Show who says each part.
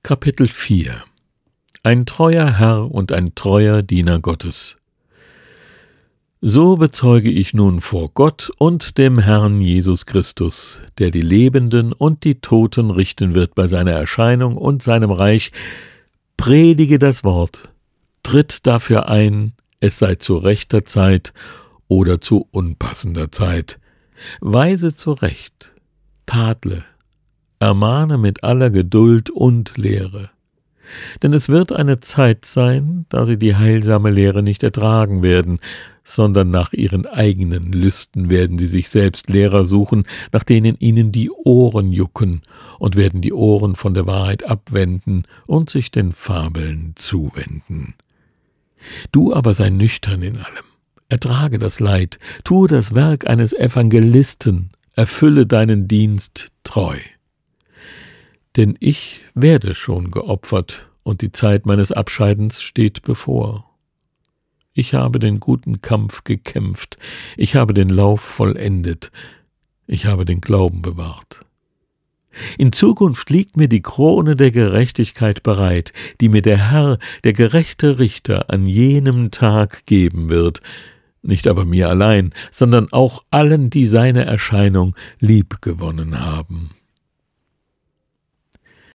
Speaker 1: Kapitel 4 Ein treuer Herr und ein treuer Diener Gottes. So bezeuge ich nun vor Gott und dem Herrn Jesus Christus, der die Lebenden und die Toten richten wird bei seiner Erscheinung und seinem Reich, predige das Wort, tritt dafür ein, es sei zu rechter Zeit oder zu unpassender Zeit, weise zurecht, tadle, ermahne mit aller Geduld und Lehre. Denn es wird eine Zeit sein, da sie die heilsame Lehre nicht ertragen werden, sondern nach ihren eigenen Lüsten werden sie sich selbst Lehrer suchen, nach denen ihnen die Ohren jucken, und werden die Ohren von der Wahrheit abwenden und sich den Fabeln zuwenden. Du aber sei nüchtern in allem, ertrage das Leid, tue das Werk eines Evangelisten, erfülle deinen Dienst treu. Denn ich werde schon geopfert, und die Zeit meines Abscheidens steht bevor. Ich habe den guten Kampf gekämpft, ich habe den Lauf vollendet, ich habe den Glauben bewahrt. In Zukunft liegt mir die Krone der Gerechtigkeit bereit, die mir der Herr, der gerechte Richter, an jenem Tag geben wird, nicht aber mir allein, sondern auch allen, die seine Erscheinung liebgewonnen haben.